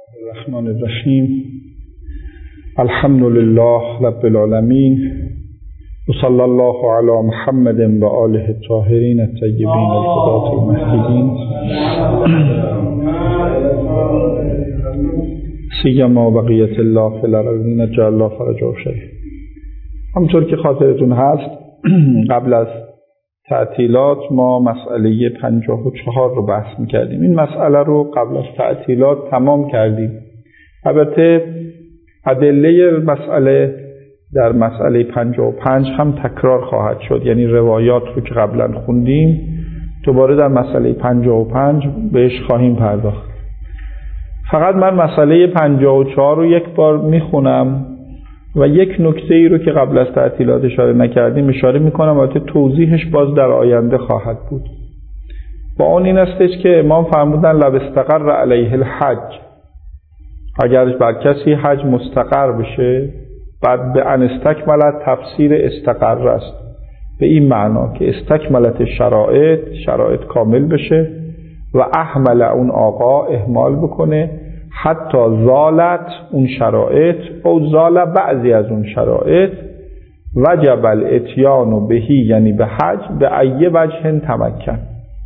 الرحمن الرحیم. الحمد لله رب العالمین و صلی الله علی محمد و آله الطاهرین الطیبین الهداة المهدیین سیما بقیة الله فی الارضین جعل الله فرجه شریف. همونطور که خاطرتون هست قبل از تعطیلات ما مسئله 54 رو بحث می‌کردیم. این مسئله رو قبل از تعطیلات تمام کردیم. البته ادله مسئله در مسئله 55 هم تکرار خواهد شد، یعنی روایات رو که قبلا خوندیم دوباره در مسئله 55 بهش خواهیم پرداخت. فقط من مسئله 54 رو یک بار میخونم و یک نکته ای رو که قبل از تعطیلات اشاره نکردیم اشاره میکنم، البته توضیحش باز در آینده خواهد بود. با اون این استش که امام فرمودن لو استقر علیه الحج، اگر بر کسی حج مستقر بشه، بعد به ان استکملت تفسیر استقر است، به این معنا که استکملت شرایط کامل بشه و احمل اون آقا اهمال بکنه حتی زالت اون شرایط او زال بعضی از اون شرایط وجب الاتیان بهی، یعنی به حج به ای وجه تمکن،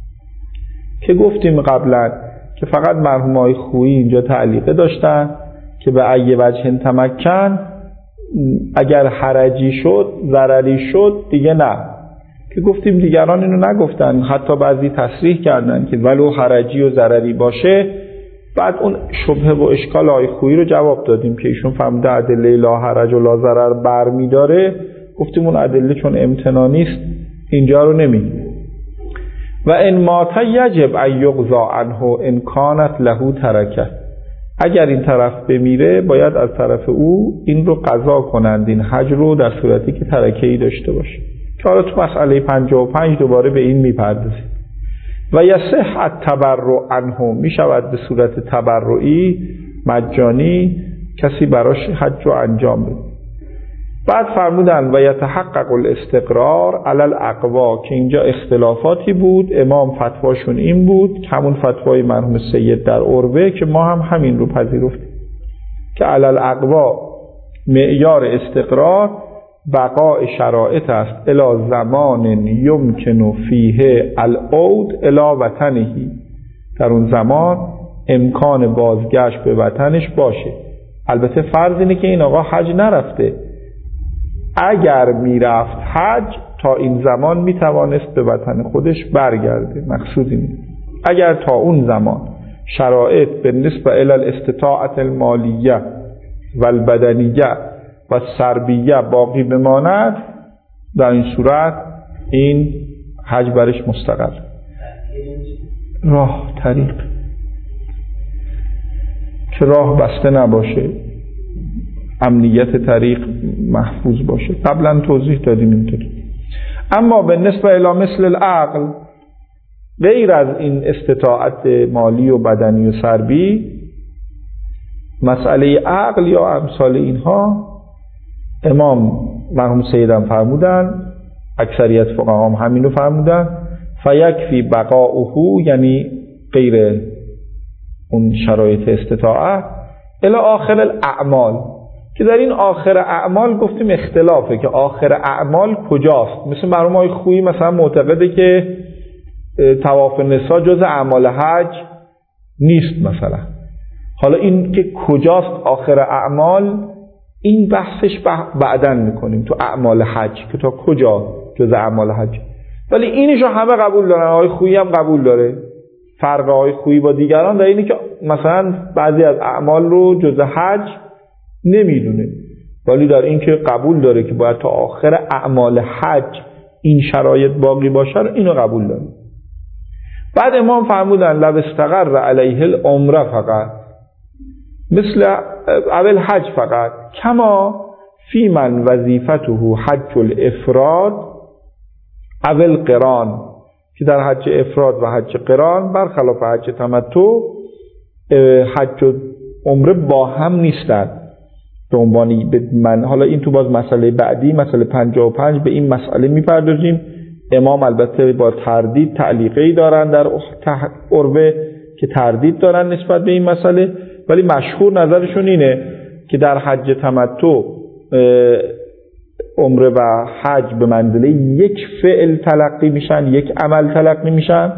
که گفتیم قبلا که فقط مرحوم آقای خویی اینجا تعلیقه داشتن که به ای وجه تمکن، اگر حرجی شد ضرری شد دیگه نه، که گفتیم دیگران اینو نگفتن، حتی بعضی تصریح کردن که ولو حرجی و ضرری باشه. بعد اون شبهه و اشکال آقای خویی رو جواب دادیم که ایشون فهمیده ادله لا حرج و لا ضرر برمی داره. گفتیم اون ادله چون امتنانی است اینجا رو نمیگیم. و ان مات یجب ان یقضى عنه ان کانت له ترکه، اگر این طرف بمیره باید از طرف او این رو قضا کنند، این حج رو، در صورتی که ترکه‌ای داشته باشه، که حالا تو مسئله 55 دوباره به این میپردازیم. و یصح التبرع عنه، می شود به صورت تبرعی مجانی کسی براش حج رو انجام بده. بعد فرمودن و یتحقق الاستقرار علی الاقوا، که اینجا اختلافاتی بود، امام فتواشون این بود که همون فتوای مرحوم سید در عروه که ما هم همین رو پذیرفتیم که علی الاقوا معیار استقرار بقاء شرایط است الی زمان یمکن فیه العود الی وطنه، در اون زمان امکان بازگشت به وطنش باشه. البته فرض اینه که این آقا حج نرفته، اگر میرفت حج تا این زمان میتوانست به وطن خودش برگرده. مقصود اینه اگر تا اون زمان شرایط به نسبت الی الاستطاعت المالیه و البدنیه و سربیه باقی بماند، در این صورت این حج برش مستقر. راه طریق که راه بسته نباشه، امنیت طریق محفوظ باشه، قبلا توضیح دادیم اینطوری. اما به نسبت الی مثل العقل، غیر از این استطاعت مالی و بدنی و سربی، مسئله عقل یا امثال اینها، امام مرحوم سیدم فرمودن، اکثریت فقها هم همینو فرمودن، فیکفی بقاؤه، یعنی غیر اون شرایط استطاعت، الی آخر الاعمال، که در این آخر اعمال گفتیم اختلافه که آخر اعمال کجاست. مثل مرحوم آقای خویی مثلا معتقده که طواف نسا جز اعمال حج نیست مثلا. حالا این که کجاست آخر اعمال، این بحثش بعداً میکنیم تو اعمال حج که تا کجا جز اعمال حج. ولی اینشو همه قبول دارن، آقای خویی هم قبول داره. فرق آقای خویی با دیگران در اینه که مثلا بعضی از اعمال رو جز حج نمیدونه، ولی در این که قبول داره که باید تا آخر اعمال حج این شرایط باقی باشه، اینو قبول داره. بعد امام فرمودن لو استقر علیه العمره فقط مثل اول حج فقط، کما فی من وظیفته حج الافراد اول قران، که در حج افراد و حج قران برخلاف حج تمتع حج و عمره با هم نیستند. به عنوانی من حالا این تو باز مسئله بعدی، مسئله 55 به این مسئله میپردازیم. امام البته با تردید تعلیقه‌ای دارن در عروه که تردید دارن نسبت به این مسئله، ولی مشهور نظرشون اینه که در حج تمتع عمره و حج به منزله یک فعل تلقی میشن، یک عمل تلقی میشن.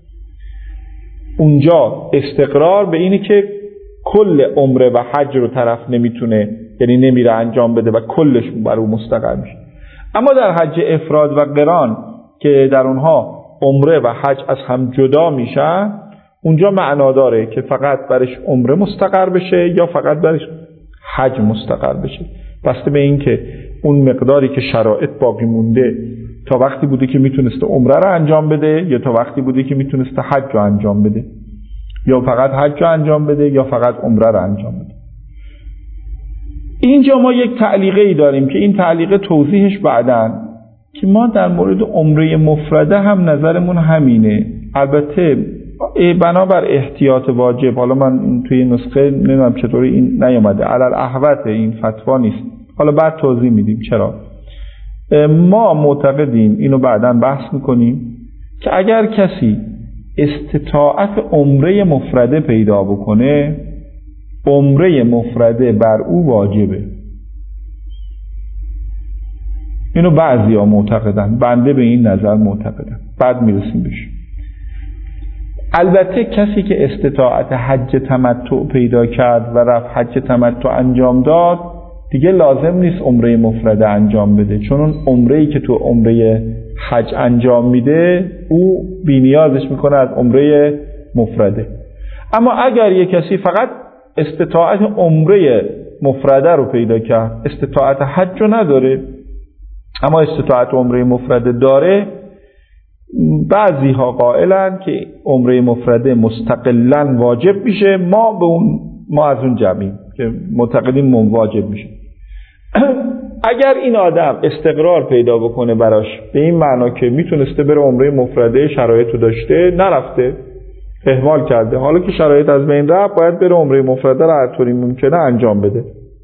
اونجا استقرار به اینه که کل عمره و حج رو طرف نمیتونه، یعنی نمیره انجام بده و کلش بر او مستقر میشه. اما در حج افراد و قران که در اونها عمره و حج از هم جدا میشن، اونجا معنا داره که فقط برش عمره مستقر بشه یا فقط برش حج مستقر بشه، بسته به این که اون مقداری که شرایط باقی مونده تا وقتی بوده که میتونسته عمره رو انجام بده یا تا وقتی بوده که میتونسته حج رو انجام بده، یا فقط حج رو انجام بده یا فقط عمره رو انجام بده. اینجا ما یک تعلیقه ای داریم که این تعلیقه توضیحش بعداً که ما در مورد عمره مفرده هم نظرمون همینه، البته بنابر احتیاط واجب. حالا من توی نسخه نمیدونم چطوری این نیامده، علل احوت این فتوا نیست، حالا بعد توضیح میدیم چرا. ما معتقدیم، اینو بعداً بحث میکنیم، که اگر کسی استطاعت عمره مفرده پیدا بکنه، عمره مفرده بر او واجبه. اینو بعضیا معتقدن، بنده به این نظر معتقدم، بعد میرسیم بهش. البته کسی که استطاعت حج تمتع پیدا کرد و رفت حج تمتع انجام داد، دیگه لازم نیست عمره مفرده انجام بده، چون اون عمره‌ای که تو عمره حج انجام میده او بی‌نیازش میکنه از عمره مفرده. اما اگر یک کسی فقط استطاعت عمره مفرده رو پیدا کرد، استطاعت حج رو نداره اما استطاعت عمره مفرده داره، بعضی ها قائلن که عمره مفرده مستقلاً واجب میشه. ما از اون جمعیم که معتقدیم واجب میشه. اگر این آدم استقرار پیدا بکنه براش به این معنا که میتونسته بره عمره مفرده، شرایط رو داشته، نرفته، اهمال کرده، حالا که شرایط از بین رفت باید بره عمره مفرده رو هر طوری ممکنه انجام بده.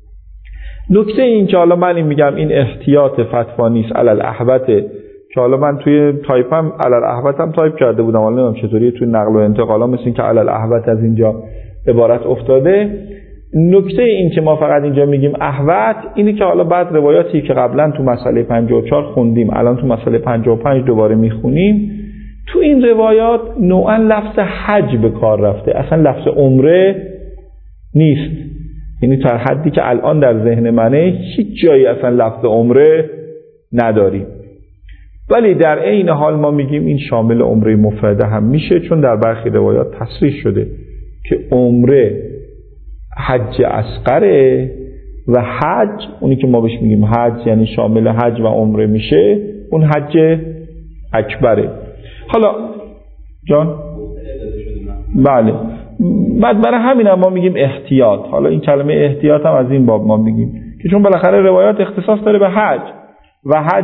نکته این که حالا من میگم این احتیاط فتوا نیست، علل احوته، که حالا من توی تایپم علل احوتم تایپ کرده بودم، حالا نمیدونم چطوری توی نقل و انتقالا مثل این که علل احوت از اینجا عبارت افتاده. نکته این که ما فقط اینجا میگیم احوت اینه که حالا بعد روایاتی که قبلا تو مسئله 54 خوندیم، الان تو مسئله 55 دوباره میخونیم، تو این روایات نوعا لفظ حج به کار رفته، اصلا لفظ عمره نیست. یعنی تا حدی که الان در ذهن منه هیچ جایی اصلا لفظ عمره نداریم، ولی در عین حال ما میگیم این شامل عمره مفرده هم میشه، چون در برخی روایات تصریح شده که عمره حج اصغره و حج، اونی که ما بهش میگیم حج یعنی شامل حج و عمره میشه، اون حج اکبره. حالا جان بله، بعد برای همین هم ما میگیم احتیاط. حالا این کلمه احتیاط هم از این باب ما میگیم که چون بالاخره روایات اختصاص داره به حج و حج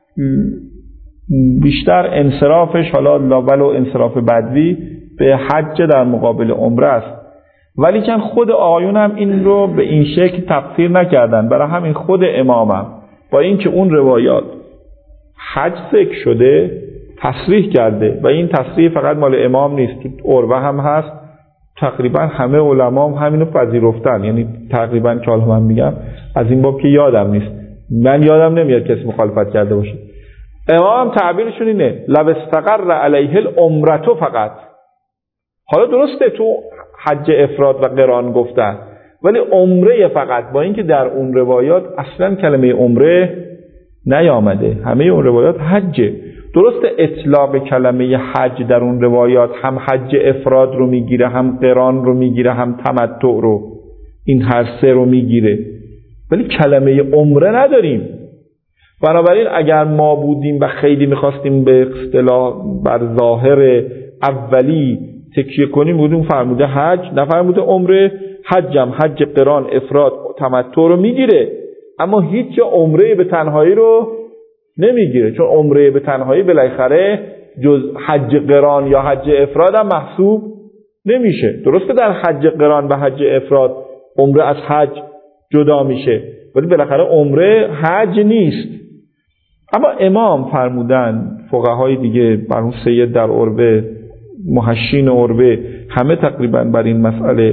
بیشتر انصرافش، حالا لاول و انصراف بدوی، به حج در مقابل عمره است، ولی که خود آقایون هم این رو به این شکل تفسیر نکردن. برای همین خود امامم با اینکه اون روایات حج ذکر شده تصریح کرده و این تصریح فقط مال امام نیست، تو عروه هم هست، تقریبا همه علما هم همینو پذیرفتن، یعنی تقریبا که حالا من میگم از این باب که یادم نیست، من یادم نمیاد کسی مخالفت کرده باشه. امام تعبیرشون اینه لو استقر علیه العمرة فقط. حالا درسته تو حج افراد و قران گفتن، ولی عمره فقط، با اینکه در اون روایات اصلا کلمه عمره نیامده، همه اون روایات حجه. درسته اطلاق کلمه حج در اون روایات هم حج افراد رو میگیره، هم قران رو میگیره، هم تمتع رو، این هر سه رو میگیره، ولی کلمه عمره نداریم. بنابراین اگر ما بودیم و خیلی میخواستیم به اصطلاح بر ظاهر اولی تکیه کنیم، بودیم فرموده حج، نفرموده عمره. حجم حج قران افراد تمتع رو میگیره، اما هیچ عمره به تنهایی رو نمیگیره، چون عمره به تنهایی بالاخره جز حج قران یا حج افراد هم محسوب نمیشه. درسته در حج قران و حج افراد عمره از حج جدا میشه، ولی بالاخره عمره حج نیست. اما امام فرمودن، فقهای دیگه، برون سید در عروه، محشین عروه، همه تقریبا بر این مسئله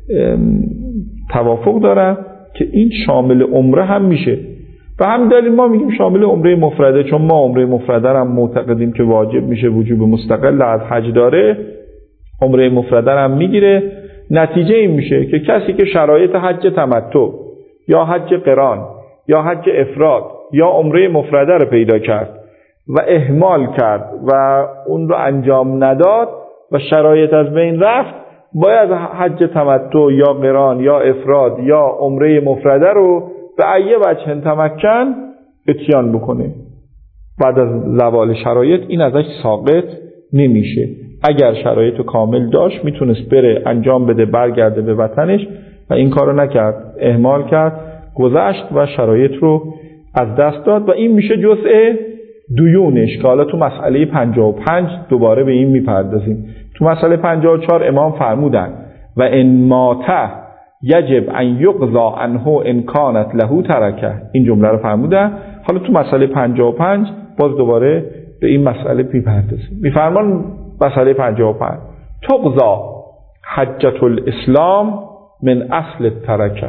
توافق دارن که این شامل عمره هم میشه. و هم دلیل ما میگیم شامل عمره مفرده، چون ما عمره مفرده هم معتقدیم که واجب میشه، وجوب مستقل از حج داره، عمره مفرده هم میگیره. نتیجه این میشه که کسی که شرایط حج تمتع یا حج قران یا حج افراد یا عمره مفرده رو پیدا کرد و اهمال کرد و اون رو انجام نداد و شرایط از بین رفت، باید حج تمتع یا قران یا افراد یا عمره مفرده رو به ای وجه تمکن اتیان بکنه. بعد از زوال شرایط این ازش ساقط نمیشه. اگر شرایط کامل داشت میتونست بره انجام بده، برگرده به وطنش، و این کارو نکرد، اهمال کرد، گذشت و شرایط رو از دست داد و این میشه جزء دیونش که حالا تو مسئله 55 دوباره به این میپردازیم. تو مسئله 54 امام فرمودن و ان ماته یجب ان یقضى عنه ان کانت له ترکه، این جمله رو فرمودن. حالا تو مسئله 55 باز دوباره به این مسئله میپردازیم. میفرمان مسئله 55 تقضى حجة الاسلام من اصل الترکه،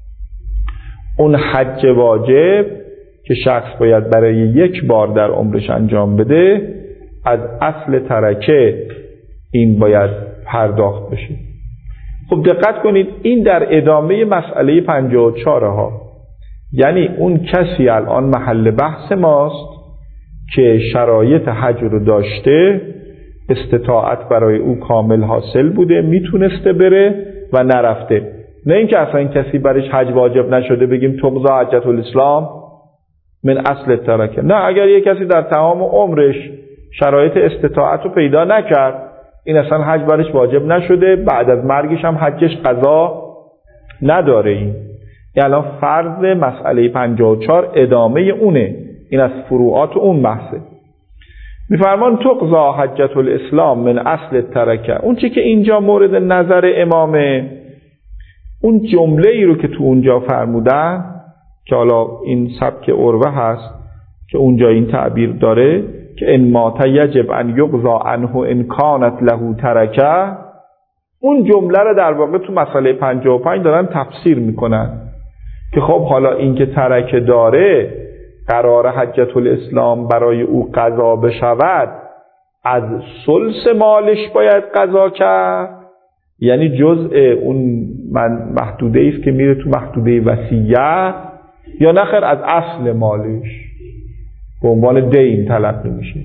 اون حج واجب که شخص باید برای یک بار در عمرش انجام بده، از اصل ترکه این باید پرداخت بشه. خب دقت کنید این در ادامه مسئله 54 ها، یعنی اون کسی الان محل بحث ماست که شرایط حج رو داشته، استطاعت برای او کامل حاصل بوده، میتونسته بره و نرفته. نه اینکه اصلا این کسی برایش حج واجب نشده بگیم تقضی حجة الاسلام من اصل ترکه. نه، اگر یک کسی در تمام عمرش شرایط استطاعت رو پیدا نکرد، این اصلا حج برایش واجب نشده، بعد از مرگش هم حجش قضا نداره. این الان فرض مسئله 54 ادامه اونه، این از فروعات اون بحثه. میفرمان تقضی حجة الاسلام من اصل ترکه. اون چی که اینجا مورد نظر امامه، اون جمله ای رو که تو اونجا فرمودن که حالا این سبک عروه هست که اونجا این تعبیر داره که ان مات یجب ان یقضى عنه ان کانت له ترکه، اون جمله رو در واقع تو مسئله 55 دارن تفسیر میکنن که خب حالا این که ترکه داره قرار حجة الاسلام برای او قضا بشود، از ثلث مالش باید قضا کرد، یعنی جزء اون محدوده است که میره تو محدوده وصیت، یا نخیر از اصل مالش به عنوان دین تلقی میشه.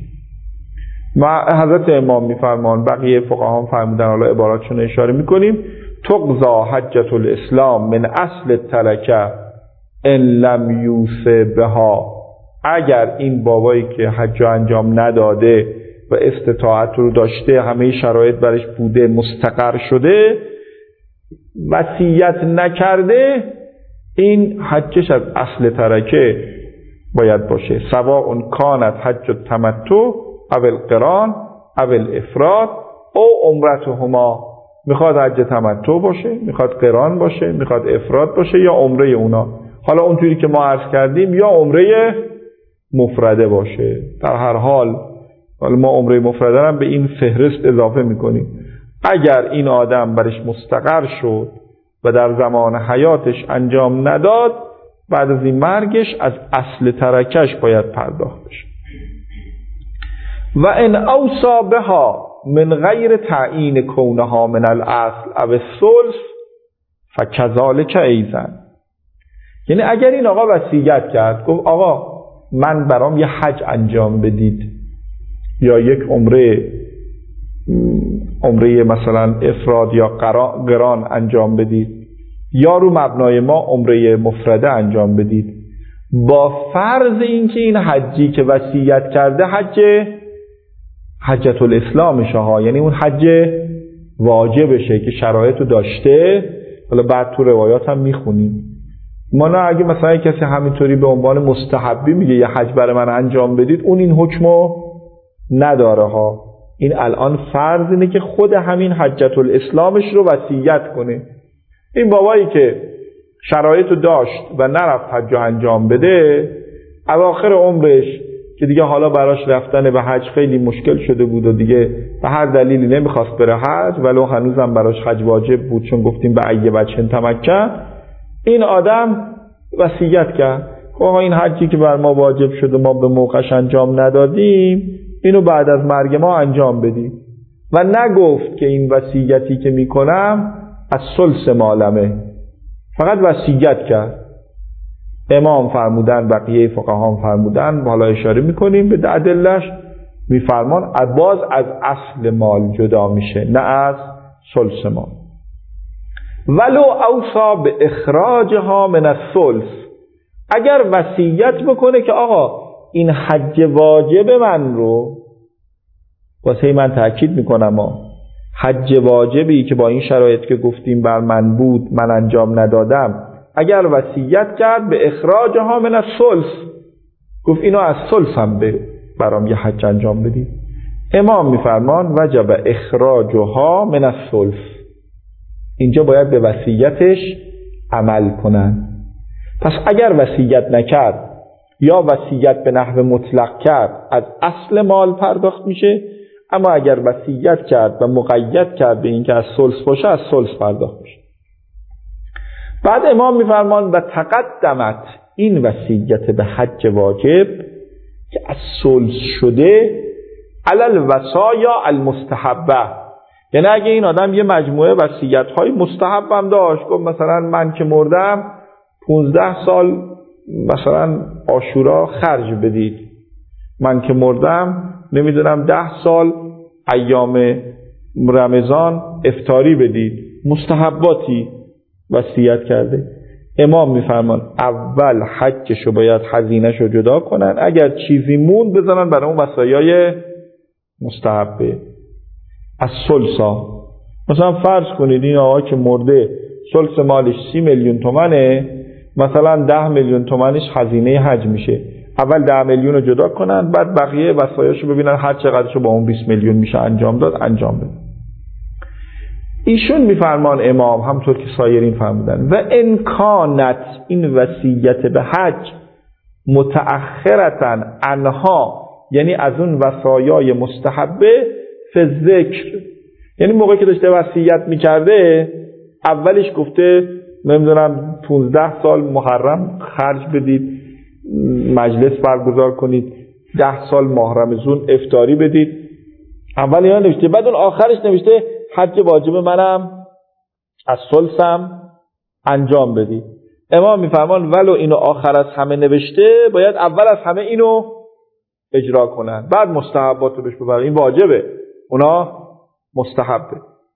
حضرت امام میفرمان، بقیه فقها هم فرمودن، حالا عباراتشون اشاره میکنیم، تقضى حجة الاسلام من اصل الترکه ان لم یوص بها، اگر این بابایی که حج انجام نداده و استطاعت رو داشته، همه شرایط برش بوده، مستقر شده، وصیت نکرده، این حجش از اصل ترکه باید باشه، سواء کانت حج التمتع او القران او الافراد او عمرتهما، میخواد حج تمتع باشه، میخواد قران باشه، میخواد افراد باشه یا عمره اونا، حالا اونطوری که ما عرض کردیم، یا عمره مفرده باشه. در هر حال ما عمره مفرده هم به این فهرست اضافه میکنیم. اگر این آدم برش مستقر شد و در زمان حیاتش انجام نداد، بعد از این مرگش از اصل ترکش باید پرداخت بشه. و ان اوصا بها من غیر تعیین کونها من الاصل او الثلث فکذالک ایضا، یعنی اگر این آقا وصیت کرد، گفت آقا من برام یه حج انجام بدید یا یک عمره مثلا افراد یا قران انجام بدید، یا رو مبنای ما عمره مفرده انجام بدید، با فرض اینکه این حجی که وصیت کرده حجة الاسلامشه ها، یعنی اون حج واجبشه که شرایطو داشته. حالا بعد تو روایات هم میخونیم ما، نه اگه مثلا کسی همینطوری به عنوان مستحبی میگه یه حج برای من انجام بدید، اون این حکمو نداره ها. این الان فرض اینه که خود همین حجة الاسلامش رو وصیت کنه. این بابایی که شرایطو داشت و نرفت حج انجام بده، اواخر عمرش که دیگه حالا براش رفتن به حج خیلی مشکل شده بود و دیگه به هر دلیلی نمیخواست بره حج، ولو هنوزم براش حج واجب بود چون گفتیم به ایه وجه تمکن. این آدم وصیت کرد که آقا این حجی که بر ما واجب شده ما به موقعش انجام ندادیم، اینو بعد از مرگ ما انجام بدیم. و نگفت که این وصیتی که میکنم از ثلث مالمه، فقط وصیت کرد. امام فرمودن، بقیه فقها هم فرمودن، حالا اشاره میکنیم به ادله‌اش، میفرمان باز از اصل مال جدا میشه، نه از ثلث مال. ولو اوصا به اخراجها من الثلث، اگر وصیت بکنه که آقا این حج واجب من رو، واسه من تأکید میکنم حج واجبی که با این شرایط که گفتیم بر من بود من انجام ندادم، اگر وصیت کرد به اخراجها من الثلث، گفت اینو از ثلث هم برام یه حج انجام بدید، امام میفرمان وجب اخراجها من الثلث، اینجا باید به وصیتش عمل کنن. پس اگر وصیت نکرد یا وصیت به نحو مطلق کرد از اصل مال پرداخت میشه، اما اگر وصیت کرد و مقید کرد به اینکه از ثلث باشه از ثلث پرداخت میشه. بعد امام میفرمان و تقدمت، این وصیت به حج واجب که از ثلث شده علی الوصایا المستحبه، یعنی اگه این آدم یه مجموعه وصیت‌های مستحب هم داشت، گفت مثلا من که مردم 15 سال مثلا عاشورا خرج بدید، من که مردم نمیدونم 10 سال ایام رمضان افطاری بدید، مستحباتی وصیت کرده، امام میفرمان اول حجشو باید هزینه‌شو جدا کنن، اگر چیزی موند بزنن برای اون وصایای مستحبه. از ثلثا مثلا فرض کنید این آقا که مرده ثلث مالش 30 میلیون تومنه، مثلا 10 میلیون تومنش هزینه حج میشه، اول 10 میلیون رو جدا کنن، بعد بقیه وصایاشو ببینن هر چقدرشو با اون 20 میلیون میشه انجام داد انجام بده. ایشون میفرمان امام همطور که سایرین فرمودن و امکانت، این وصیت به حج متأخرتن عنها، یعنی از اون وصایای مستحبه فی ذکر، یعنی موقعی که داشته وصیت میکرده اولش گفته نمیدونم 15 سال محرم خرج بدید، مجلس برگزار کنید، 10 سال ماه رمضان افطاری بدید، اول اینا نوشته، بعد اون آخرش نوشته حج واجب منم از ثلثم انجام بدید. امام میفرمان ولو اینو آخر از همه نوشته باید اول از همه اینو اجرا کنن، بعد مستحبات رو بهش ببرن، این واجبه اونا مستحبه.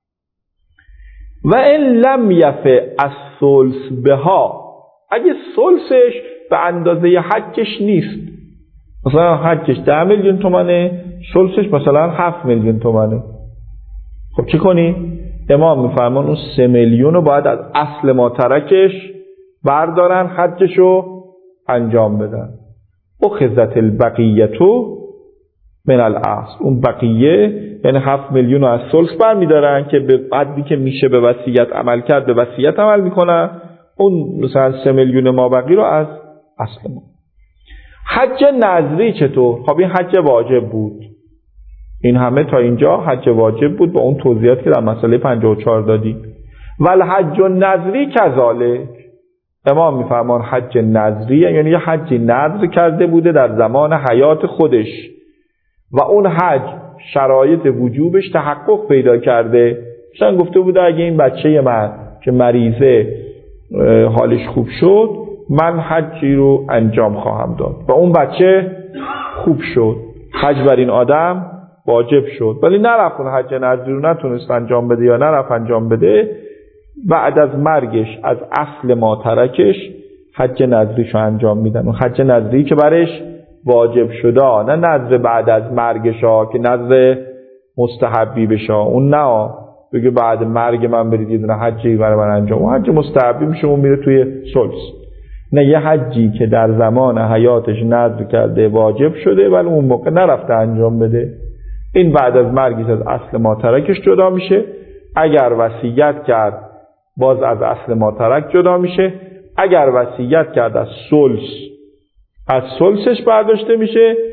و این لم یفه از ثلث بها، اگه ثلثش به اندازه حجش نیست، مثلا حجش 10 میلیون تومنه، ثلثش مثلا 7 میلیون تومنه، خب چی کنی؟ امام میفرمان اون 3 میلیون رو باید از اصل ما ترکش بردارن، حجشو انجام بدن. اخذت البقیتو من الاصل، اون بقیه یعنی 7 میلیون رو از ثلث برمیدارن که به بعدی که میشه به وصیت عمل کرد به وصیت عمل میکنن، اون مثلا 3 میلیون ما بقی رو از اصل ما. حج نذری چطور؟ خب این حج واجب بود، این همه تا اینجا حج واجب بود با اون توضیحاتی که در مسئله 54 دادیم. ول حج نذری کذالک، امام میفرمان حج نذری یعنی یه حج نذر کرده بوده در زمان حیات خودش و اون حج شرایط وجوبش تحقق پیدا کرده، مثلا گفته بوده اگه این بچه من که مریضه حالش خوب شد من حجی رو انجام خواهم داد و اون بچه خوب شد، حج بر این آدم واجب شد، ولی نرفت اون حج نذری رو نتونست انجام بده یا نرفت انجام بده، بعد از مرگش از اصل ما ترکش حج نذریشو انجام میدن، اون حج نذری که برش واجب شده، نه نذر بعد از مرگش ها که نذر مستحبی بشه، اون نه بگه بعد مرگ من برید یه دونه حجی برای من انجام، اون حج مستحبی میشه، اون میره توی ثلث. نه یه حجی که در زمان حیاتش نذر کرده واجب شده ولی اون موقع نرفته انجام بده، این بعد از مرگش از اصل ما ترکش جدا میشه. اگر وصیت کرد باز از اصل ما ترک جدا میشه، اگر وصیت کرد از ثلثش برداشته میشه،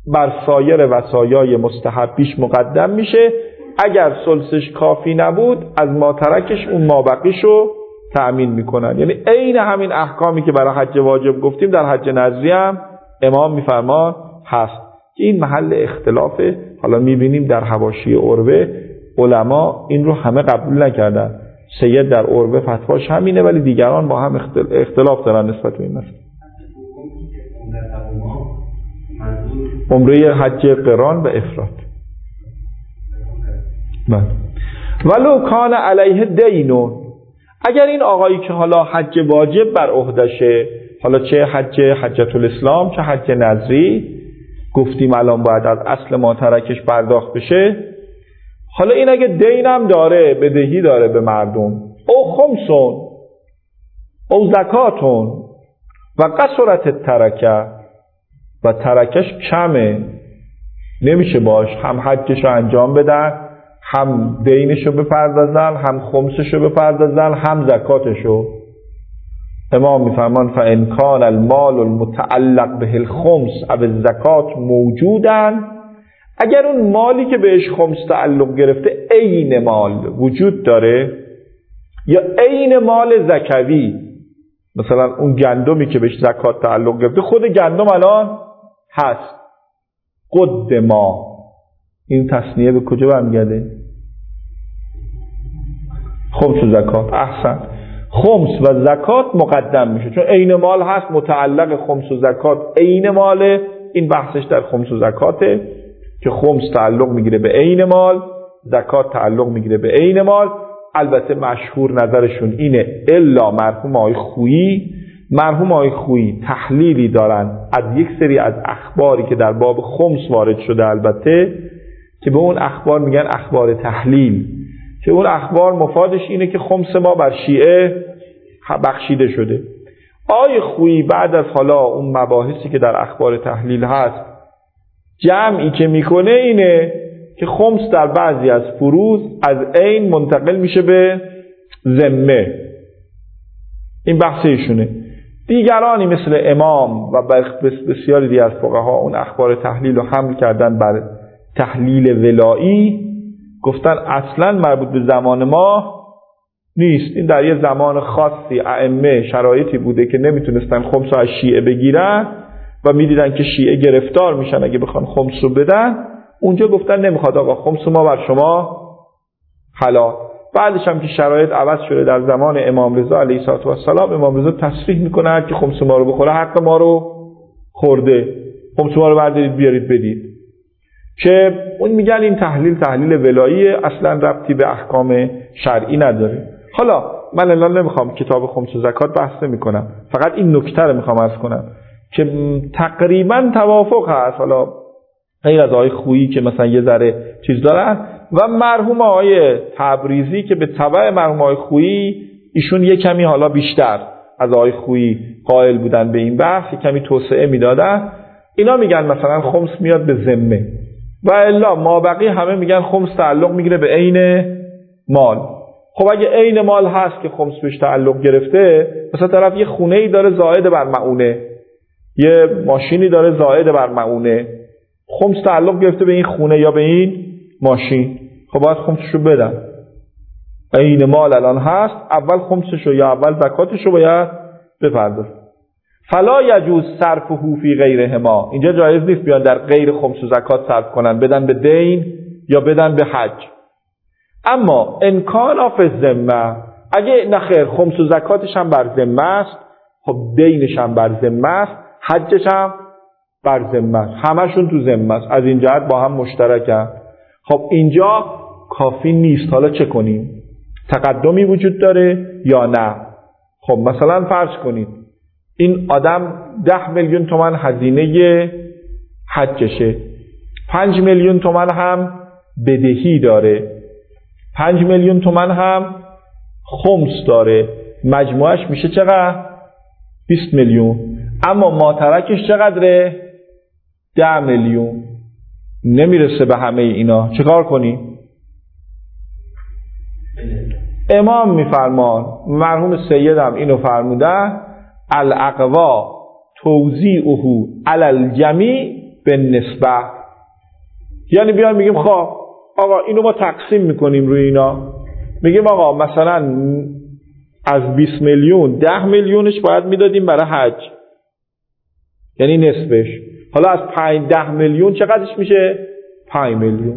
بر سایر وصایای مستحبیش مقدم میشه. اگر ثلثش کافی نبود از ما ترکش اون مابقیشو تأمین میکنن. یعنی عین همین احکامی که برای حج واجب گفتیم در حج نذری هم امام میفرمان هست که این محل اختلافه. حالا میبینیم در حواشی عروه علما این رو همه قبول نکردن. سید در عروه فتواش همینه ولی دیگران با هم اختلاف دارن نسبت به این مسئله. عمره حج قران و افراد. ولو کان علیه دینون، اگر این آقایی که حالا حج واجب بر عهدشه، حالا چه حجت الاسلام چه حج نذری، گفتیم الان باید از اصل ما ترکش پرداخت بشه. حالا این اگه دینم داره، بدهی داره به مردم، او خمسون او زکاتون و قصرت ترکه، و ترکش کمه، نمیشه باش هم حجشو انجام بدن، هم دینشو بپردازن، هم خمسشو بپردازن، هم زکاتشو. امام میفرمان فان کان المال المتعلق به الخمس او الزکات موجودن، اگر اون مالی که بهش خمس تعلق گرفته عین مال وجود داره یا عین مال زکوی، مثلا اون گندمی که بهش زکات تعلق گرفته خود گندم الان هست، قدما، این تصنیه به کجا برمیگرده؟ خمس و زکات. احسن، خمس و زکات مقدم میشه چون عین مال هست، متعلق خمس و زکات عین ماله. این بحثش در خمس و زکاته که خمس تعلق میگیره به عین مال، زکات تعلق میگیره به عین مال. البته مشهور نظرشون اینه الا مرحوم آقای خویی. مرحوم آقای خویی تحلیلی دارن از یک سری از اخباری که در باب خمس وارد شده، البته که به اون اخبار میگن اخبار تحلیل، که اون اخبار مفادش اینه که خمس ما بر شیعه بخشیده شده. آقای خویی بعد از حالا اون مباحثی که در اخبار تحلیل هست جمعی که میکنه اینه که خمس در بعضی از فروض از عین منتقل میشه به ذمه. این بحث ایشونه. دیگرانی مثل امام و بسیاری دیگر از فقها اون اخبار تحلیل رو حمل کردن بر تحلیل ولایی، گفتن اصلا مربوط به زمان ما نیست، این در یه زمان خاصی ائمه شرایطی بوده که نمیتونستن خمس رو از شیعه بگیرن و میدیدن که شیعه گرفتار میشن اگه بخوان خمس رو بدن، اونجا گفتن نمیخواد آقا خمس ما بر شما حلال. بعدش هم که شرایط عوض شده در زمان امام رضا علیه السلام، امام رضا تصریح میکنه هر کی خمس ما رو بخوره حق ما رو خورده، خمس ما رو بردارید بیارید بدید. که اون میگن این تحلیل ولایی اصلا ربطی به احکام شرعی نداره. حالا من الان نمیخوام کتاب خمس و زکات بحث نمیکنم، فقط این نکته رو میخوام عرض کنم که تقریبا توافق هست، حالا غیر از آقای خویی که مثلا یه ذره چیز دارن و مرحوم آقای تبریزی که به تبع مرحوم آقای خویی، ایشون یه کمی حالا بیشتر از آقای خویی قائل بودن به این بحث، یه کمی توسعه میدادن. اینا میگن مثلا خمس میاد به ذمه و الا مابقی همه میگن خمس تعلق میگیره به عین مال. خب اگه عین مال هست که خمس بهش تعلق گرفته، مثلا طرف یه خونه‌ای داره زائد بر معونه، یه ماشینی داره زائد بر معونه، خمس تعلق گرفته به این خونه یا به این ماشین، خب باید خمسشو بدن. عین مال الان هست، اول خمسشو یا اول زکاتشو باید بپردازن. فلا یجوز صرفه فی غیرهما، اینجا جایز نیست بیان در غیر خمس و زکات صرف کنن، بدن به دین یا بدن به حج. اما امکان فی الذمه، اگه نخیر خمس و زکاتش هم بر ذمه است، خب دینش هم بر ذمه است، حجش هم بر ذمه است، همشون تو ذمه است، از این جهت با هم مشترکن. خب اینجا کافی نیست، حالا چه کنیم؟ تقدمی وجود داره یا نه؟ خب مثلا فرض کنید این آدم 10 میلیون تومان هزینه حجشه، 5 میلیون تومان هم بدهی داره، 5 میلیون تومان هم خمس داره، مجموعش میشه چقدر؟ 20 میلیون. اما ماترکش چقدره؟ 10 میلیون. نمیرسه به همه اینا، چیکار کنیم؟ امام میفرمان، مرحوم سیدم اینو فرمودن، الاقوا توزیعه علی الجمیع به نسبه. یعنی بیان میگیم خب آقا اینو ما تقسیم میکنیم روی اینا، میگیم آقا مثلا از 20 میلیون 10 میلیونش باید میدادیم برای حج، یعنی نصفش. حالا از 10 میلیون چقدرش میشه؟ 5 میلیون.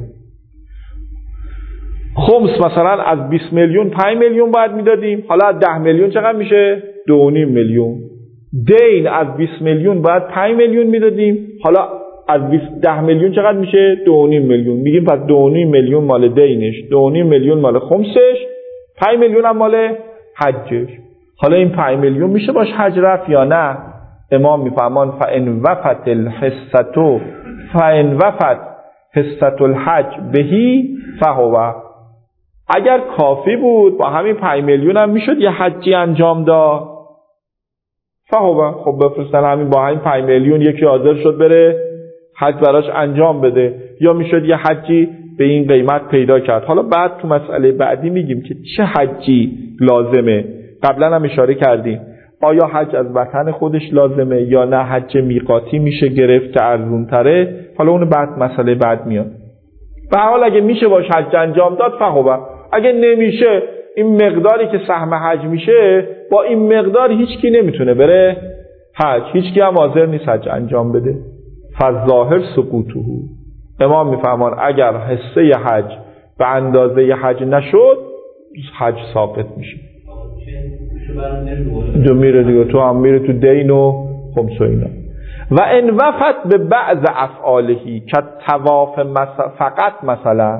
خمس مثلا از 20 میلیون 5 میلیون باید میدادیم، حالا از 10 میلیون چقدر میشه؟ 2.5 میلیون. دین از 20 میلیون باید 5 میلیون میدادیم، حالا از 10 میلیون چقدر میشه؟ 2.5 میلیون. میگیم پس 2.5 میلیون مال دینش، 2.5 میلیون مال خمسش، 5 میلیون هم مال حجش. حالا این 5 میلیون میشه باش حج رفت یا نه؟ امام میفهمان فان وفت الحصه فان وفت حصه الحج بهی فهو. اگر کافی بود با همین 5 میلیون هم میشد یه حجی انجام داد، فهو. خب بفرستن همین با همین 5 میلیون یکی حاضر شد بره حج براش انجام بده، یا میشد یه حجی به این قیمت پیدا کرد. حالا بعد تو مسئله بعدی میگیم که چه حجی لازمه. قبلا هم اشاره کردیم آیا حج از وطن خودش لازمه یا نه حج میقاتی میشه گرفت که ارزونتره. حالا اون بعد مسئله بعد میاد. به هر حال اگه میشه باش حج انجام داد فهوه. اگه نمیشه این مقداری که سهم حج میشه با این مقدار هیچکی نمیتونه بره حج، هیچکی هم حاضر نیست حج انجام بده. فظاهر سقوطه. امام میفهمان اگر حصه حج به اندازه حج نشد حج ساقط میشه. جو میره دیگه، تو هم میره تو دین و خمس و اینا. و ان وفت به بعض افعالهی که طواف فقط مثلا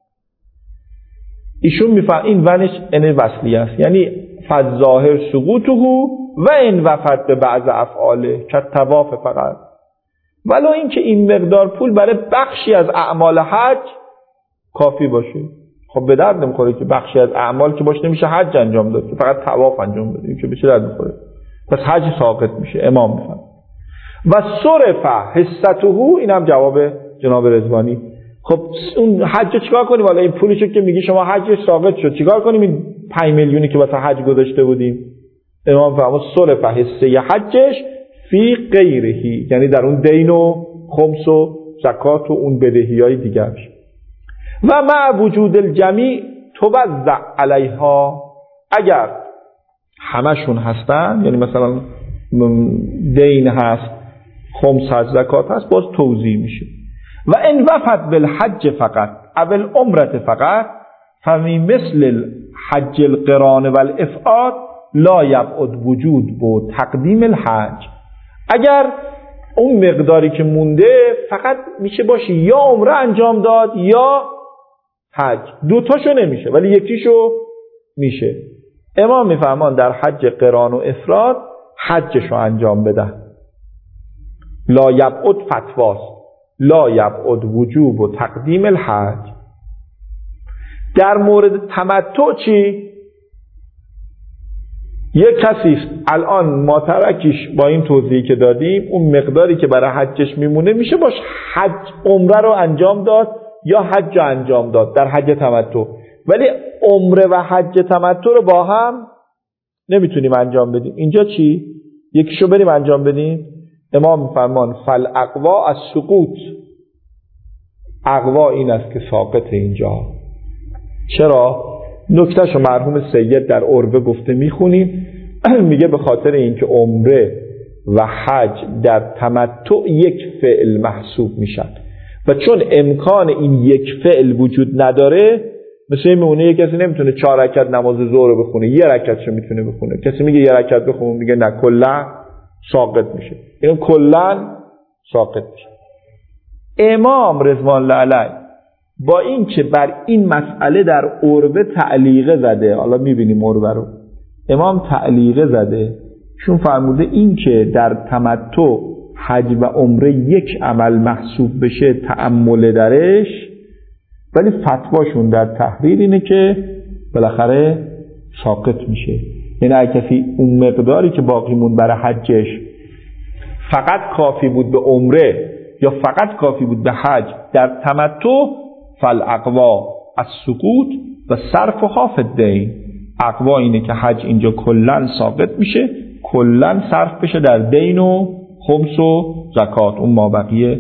ایشون میفهم این ونش ان وصلی است، یعنی فظاهر سقوطه و ان وفت به بعض افعاله که طواف فقط، ولو این که این مقدار پول برای بخشی از اعمال حج کافی باشه. خب به درد نمیخوره که بخشی از اعمال که باشه نمیشه حج انجام داد، که فقط طواف انجام بده، این که به چه درد میخوره؟ پس حج ساقط میشه. امام میفهم و صرف حصته. اینم جواب جناب رضوانی. خب اون حج چیکار کنیم؟ حالا این پولیشو که میگی شما حج ساقط شد چیکار کنیم؟ این 5 میلیونی که واسه حج گذاشته بودیم. امام فرمود صرف حصه حجش فی غیرهی، یعنی در اون دین و خمس و زکات و اون بدهیای دیگرش. و مع وجود الجمیع توزع علیها. اگر همشون هستن، یعنی مثلا دین هست، خمس هست، زکات هست، باز توزیع میشه. و ان وفت بالحج فقط او العمره فقط فمی مثل الحج القران والافعاد لا یبعد وجود با تقدیم الحج. اگر اون مقداری که مونده فقط میشه باشه یا عمره انجام داد یا حج، دوتاشو نمیشه ولی یکیشو میشه. امام میفهمان در حج قران و افراد حجشو انجام بده. لا یبعد فتواست، لا یبعد وجوب و تقدیم الحج. در مورد تمتع چی؟ یک کسیست الان ماترکیش با این توضیحی که دادیم اون مقداری که برای حجش میمونه میشه باش حج عمره رو انجام داد یا حج رو انجام داد در حج تمتع، ولی عمره و حج تمتع رو با هم نمیتونیم انجام بدیم. اینجا چی؟ یکیشو بریم انجام بدیم. امام فرمان فالاقوا از سقوط. اقوا این است که ساقط اینجا. چرا؟ نکتهشو مرحوم سید در عربه گفته میخونیم. میگه به خاطر اینکه عمره و حج در تمتع یک فعل محسوب میشن و چون امکان این یک فعل وجود نداره، مثل میمونه یک کسی نمیتونه 4 رکعت نماز ظهر رو بخونه، 1 رکعتشو میتونه بخونه. کسی میگه 1 رکعت بخونه، میگه نه کلا ساقط میشه. این کلا ساقط میشه. امام رضوان الله علیه با این که بر این مسئله در عربه تعلیقه زده، حالا میبینیم عربه رو، امام تعلیقه زده چون فرموده این که در تمتع حج و عمره یک عمل محسوب بشه تأمل درش، ولی فتواشون در تحریر اینه که بالاخره ساقط میشه. یعنی اگه کسی اون مقداری که باقی مون برای حجش فقط کافی بود به عمره یا فقط کافی بود به حج در تمتع، فالاقوا از سقوط و صرفها فی الدین. اقوا اینه که حج اینجا کلن ساقط میشه، کلن صرف بشه در دین و خمس و زکات، اون مابقی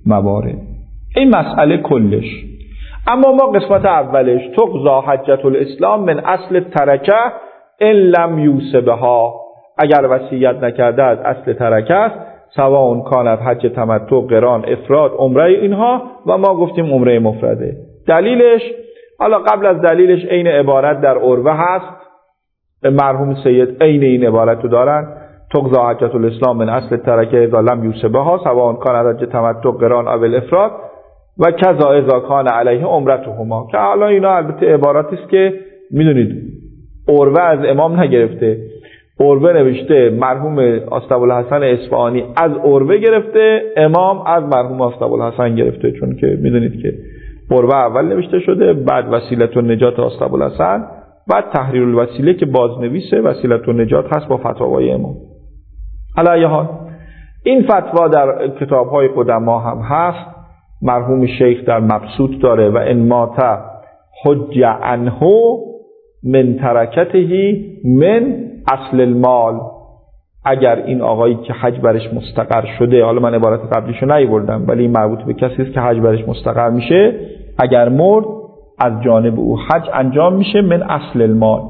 موارد. این مسئله کلش. اما ما قسمت اولش تقضا حجة الاسلام من اصل ترکه ان لم یوسبها، اگر وصیت نکرده از اصل ترکه است، سواء کانت حج تمتع، قران، افراد، عمره اینها، و ما گفتیم عمره مفرده. دلیلش، حالا قبل از دلیلش عین عبارت در عروه هست، مرحوم سید عین این عبارت رو دارن، تقضا حجة الاسلام من اصل ترکه اذا لم یوسبها سواء کانت حج تمتع، قران او الافراد و کذا اذا کان علیه عمرتهما، که حالا اینا البته عبارتی است که میدونید عروه از امام نگرفته، عروه نوشته مرحوم آستابالحسن اصفهانی از عروه گرفته، امام از مرحوم آستابالحسن گرفته، چون که میدونید که عروه اول نوشته شده، بعد وسیلة النجات آستابالحسن، بعد تحریر الوسیله که بازنویس وسیلة النجات هست با فتاوای امام. علی حال این فتوا در کتاب‌های قدما هم هست، مرحوم شیخ در مبسوط داره، و ان مات حج عنه من ترکته من اصل المال، اگر این آقایی که حج برش مستقر شده، حالا من عبارت قبلیشو نیاوردم ولی این مربوط به کسی است که حج برش مستقر میشه، اگر مرد از جانب او حج انجام میشه من اصل المال.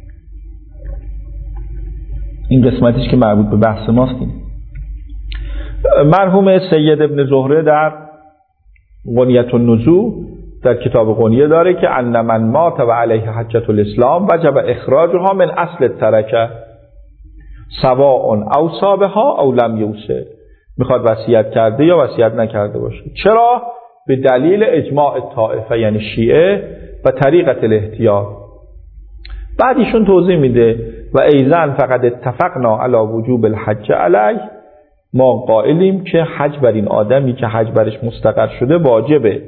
این قسمتیش که مربوط به بحث ماست. مرحوم سید ابن زهره در غنیة النزوع در کتاب غنیه داره که ان من مات و علیه حجة الاسلام وجب اخراجها من اصل ترکه سواء اوصى بها او لم یوصی، میخواد وصیت کرده یا وصیت نکرده باشه. چرا؟ به دلیل اجماع طائفه یعنی شیعه و طریقت الاحتیاط. بعد ایشون توضیح میده و ایضا فقد اتفقنا علی وجوب الحج علیه، ما قائلیم که حج بر این آدمی که حج برش مستقر شده واجبه.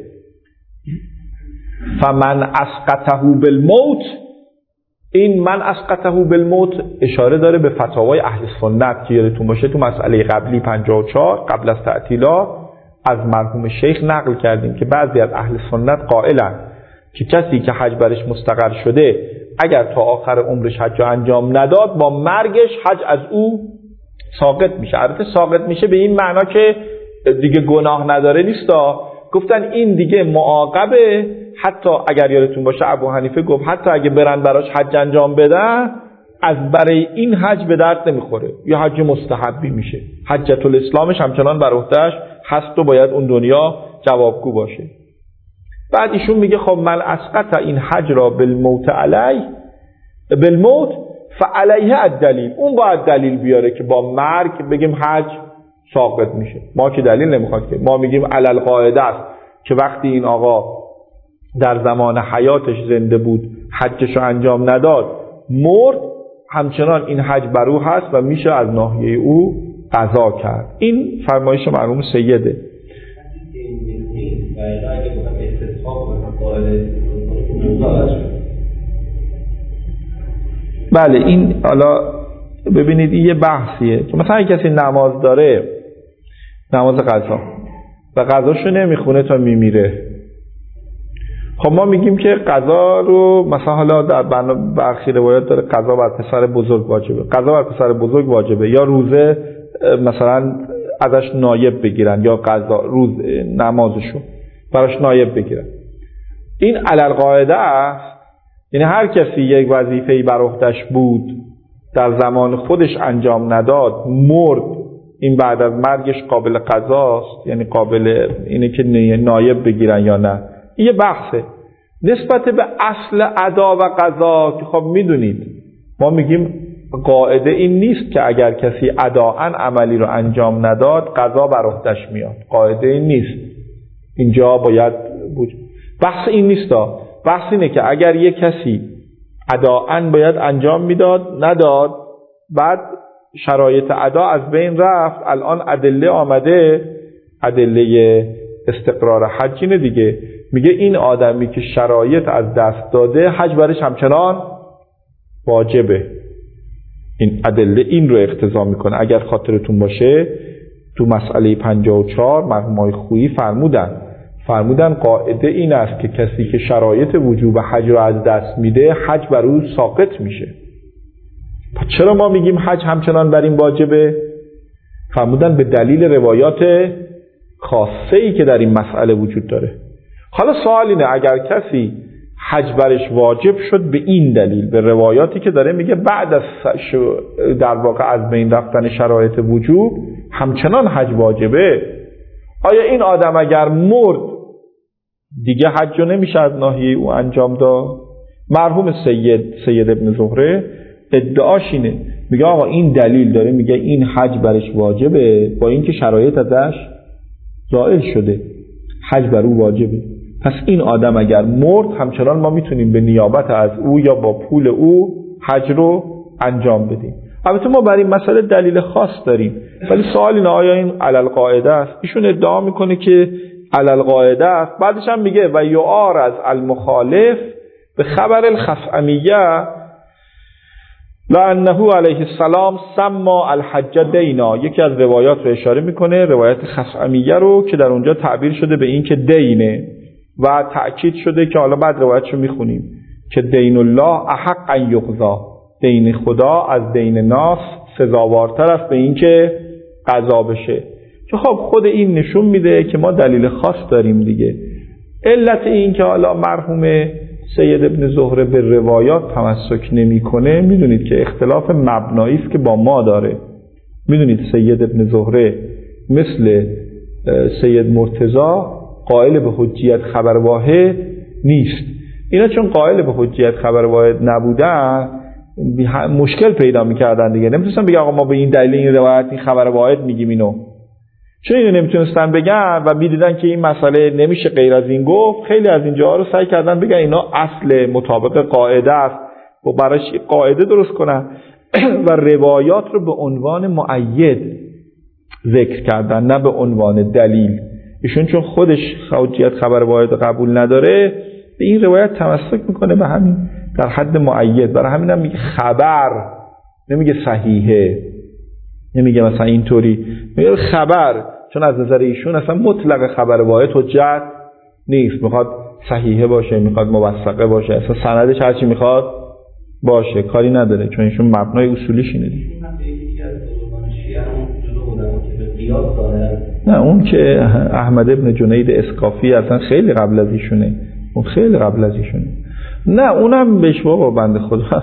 فمن اسقطه بالموت، این من اسقطه بالموت اشاره داره به فتاوای اهل سنت که یادتون باشه تو مسئله قبلی 54 قبل از تعطیلات از مرحوم شیخ نقل کردیم که بعضی از اهل سنت قائلن که کسی که حج برش مستقر شده اگر تا آخر عمرش حج انجام نداد با مرگش حج از او ساقط میشه. البته ساقط میشه به این معنا که دیگه گناه نداره نیستا، گفتن این دیگه معاقبه، حتی اگر یادتون باشه ابو حنیفه گفت حتی اگه برن براش حج انجام بدن از برای این حج به درد نمیخوره، یا حج مستحبی میشه، حجة الاسلامش همچنان بر عهده‌اش هست و باید اون دنیا جوابگو باشه. بعد ایشون میگه خب من اسقط این حج را بالموت علیه بالموت فعلیه الدلیل، اون باید دلیل بیاره که با مرگ بگیم حج ساقط میشه. ما که دلیل نمیخواد، که ما میگیم علل قاعده است که وقتی این آقا در زمان حیاتش زنده بود حجشو انجام نداد مرد، همچنان این حج بر او هست و میشه از ناحیه او قضا کرد. این فرمایش مرحوم سیده. بله این حالا ببینید این یه بحثیه که مثلا کسی نماز داره، نماز قضا، و قضاشو نمیخونه تا میمیره، خب ما میگیم که قضا رو مثلا حالا در برخی روایات داره قضا بر پسر بزرگ واجبه، قضا بر پسر بزرگ واجبه، یا روزه مثلا ازش نایب بگیرن، یا قضا روز نمازشو براش نایب بگیرن. این علل قاعده است، یعنی هر کسی یک وظیفه‌ای بر عهده‌اش بود در زمان خودش انجام نداد مرد، این بعد از مرگش قابل قضاست، یعنی قابل اینه که نایب بگیرن یا نه. این یه بحثه. نسبت به اصل ادا و قضا که خب میدونید ما میگیم قاعده این نیست که اگر کسی اداعاً عملی رو انجام نداد قضا بر عهده‌اش میاد، قاعده این نیست، اینجا باید بود. بحث این نیستا، بحث اینه که اگر یک کسی اداعاً باید انجام میداد نداد، بعد شرایط ادا از بین رفت، الان ادله آمده، ادله استقرار حج اینه دیگه، میگه این آدمی که شرایط از دست داده حج برش همچنان واجبه. این ادله این رو اقتضا میکنه. اگر خاطرتون باشه تو مسئله 54 مرحوم خویی فرمودن قاعده این است که کسی که شرایط وجوب حج رو از دست میده حج بر او ساقط میشه. پس چرا ما میگیم حج همچنان بر این واجبه؟ فرمودن به دلیل روایات خاصه‌ای که در این مسئله وجود داره. حالا سوال اینه اگر کسی حج برش واجب شد به این دلیل، به روایاتی که داره میگه بعد از در واقع از بین رفتن شرایط وجوب همچنان حج واجبه، آیا این آدم اگر مرد دیگه حج رو نمیشه از ناحیه او انجام داد؟ مرحوم سید ابن زهره ادعاش اینه، میگه آقا این دلیل داره میگه این حج برش واجبه با اینکه شرایط ازش زائل شده، حج بر او واجبه. پس این آدم اگر مرد همچنان ما میتونیم به نیابت از او یا با پول او حج رو انجام بدیم. البته ما برای این مسئله دلیل خاص داریم، ولی سوال اینه آیا این علل قاعده است؟ ایشون ادعا میکنه که علل قاعده است، بعدش هم میگه و یعار از المخالف به خبر الخثعمیه لعنه علیه السلام سما الحج دینا. یکی از روایات رو اشاره میکنه، روایت خثعمیه رو که در اونجا تعبیر شده به این که دینه و تأکید شده که حالا بعد روایتشو میخونیم که دین الله احق ان یقضا، دین خدا از دین ناس سزاوارتر است به این که قضا بشه. که خب خود این نشون میده که ما دلیل خاص داریم دیگه. علت این که حالا مرحوم سید ابن زهره به روایات تمسک نمیکنه، میدونید که اختلاف مبنایی است که با ما داره. میدونید سید ابن زهره مثل سید مرتضی قائل به حجیت خبر واحد نیست. اینا چون قائل به حجیت خبر واحد نبودن مشکل پیدا میکردن دیگه. نمیتونستن بگن آقا ما به این دلیل این روایت این خبر واحد میگیم اینو. چون اینو نمیتونستن بگن و میدیدن که این مسئله نمیشه غیر از این گفت، خیلی از اینجاها رو سعی کردن بگن اینا اصل مطابق قاعده است و براش قاعده درست کنن و روایات رو به عنوان مؤید ذکر کردن نه به عنوان دلیل. ایشون چون خودش حجیت خبر واحد قبول نداره به این روایت تمسک میکنه به همین در حد مؤید. برای همین هم میگه خبر، نمیگه صحیحه، نمیگه مثلا اینطوری، میگه خبر، چون از نظر ایشون اصلا مطلق خبر واحد حجت نیست، میخواد صحیحه باشه، میخواد موثقه باشه، اصلا سندش هرچی میخواد باشه، کاری نداره، چون ایشون مبنای اصولیش اینه دیگه. نه اون که احمد ابن جنید اسکافی اصلا خیلی قبل از ایشونه، اون خیلی قبل از ایشونه. نه اونم بهش بابا بنده خدا.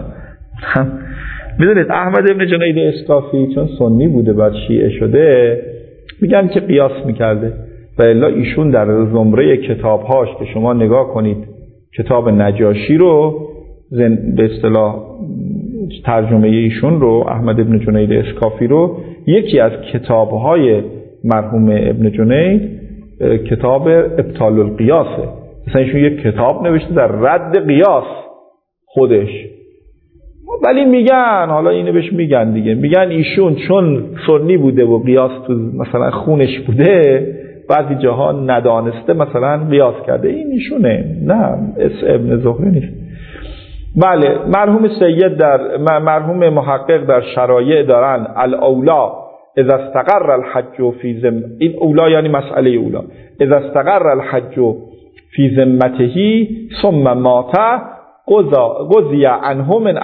میدونید احمد ابن جنید اسکافی چون سنی بوده بعد شیعه شده، میگن که قیاس میکرده و الا ایشون در زمره کتابهاش که شما نگاه کنید کتاب نجاشی رو به اصطلاح ترجمه ایشون رو، احمد ابن جنید اسکافی رو، یکی از کتابهای مرحوم ابن جنید کتاب ابطال القیاسه. مثلا ایشون یک کتاب نوشته در رد قیاس خودش، ولی میگن حالا اینو بهش میگن دیگه، میگن ایشون چون سنی بوده و قیاس تو مثلا خونش بوده بعضی جاها ندانسته مثلا قیاس کرده. این ایشونه، نه ابن زهره نیست. بله مرحوم سید مرحوم محقق در شرایع دارن الاولا اذا استقر الحج فی ذم، این اولا یعنی مسئله اولا، اذا استقر الحج فی ذمته ثم مات قضی عنه من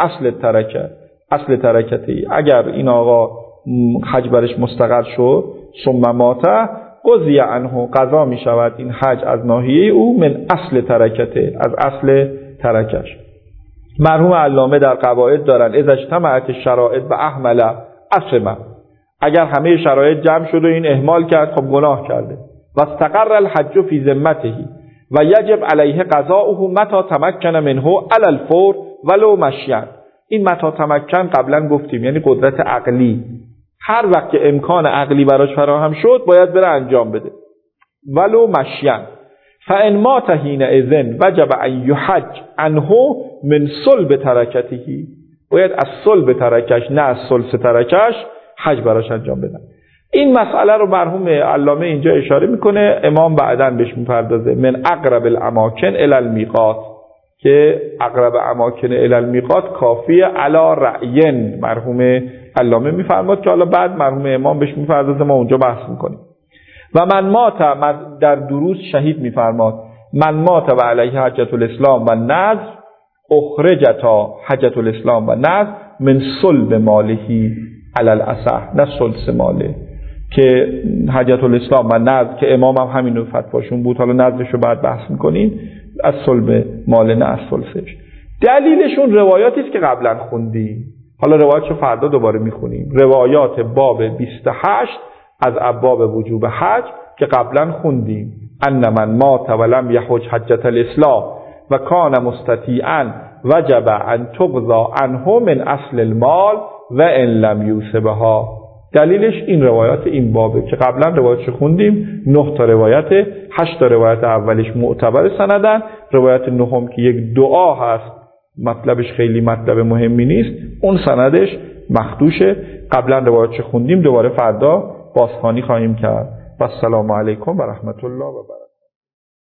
اصل ترکته. اگر این آقا حج برش مستقر شد ثم مات قضی عنه، قضا می شود این حج از ناحیه او من اصل ترکته، از اصل ترکش. مرحوم علامه در قواعد دارن اذا اجتمعت الشرائط و اهمل اثم، اگر همه شرایط جمع شد و این اهمال کرد خب گناه کرده. و استقر الحج فی ذمته و یجب علیه قضاؤه متى تمکن منه علی الفور ولو مشیان. این متى تمکن قبلا گفتیم یعنی قدرت عقلی، هر وقت که امکان عقلی براش فراهم شد باید بره انجام بده، ولو مشیان. فان مات حینئذ وجب ان یحج عنه من صلب ترکته، باید از صلب ترکش نه از ثلث ترکش حج براش انجام بدن. این مسئله رو مرحوم علامه اینجا اشاره میکنه، امام بعداً بهش میپردازه من اقرب الاماکن الی المیقات، که اقرب اماکن الی المیقات کافیه علی رأین. مرحوم علامه میفرماد که حالا بعد مرحوم امام بهش میپردازه، ما اونجا بحث میکنیم. و من مات در دروس شهید میفرماد من مات و علیه حجة الاسلام و نذر اخرجتا حجة الاسلام و نذر من صلب مالهی علی الاصح، نه ثلث ماله، که حجت الاسلام و نذر که امام هم همینو فتواشون بود، حالا نذرشو بعد بحث میکنیم، از صلب مال نه از ثلثش. دلیلشون روایاتی است که قبلا خوندیم، حالا روایاتشو فردا دوباره میخونیم. روایات باب 28 از ابواب وجوب حج که قبلا خوندیم، ان من مات ولم یحج حجة الاسلام و کان مستطیعا وجب ان تقضى عنه من اصل المال و ان لم یوسبها. دلیلش این روایات این بابه که قبلا روایاتش خوندیم، 9 تا روایت، 8 تا روایت اولش معتبر سندن، روایت نهم که یک دعا هست مطلبش خیلی مطلب مهمی نیست، اون سندش مخدوشه. قبلا روایاتش خوندیم، دوباره فردا بازخوانی خواهیم کرد. و السلام علیکم و رحمت الله و برکاته.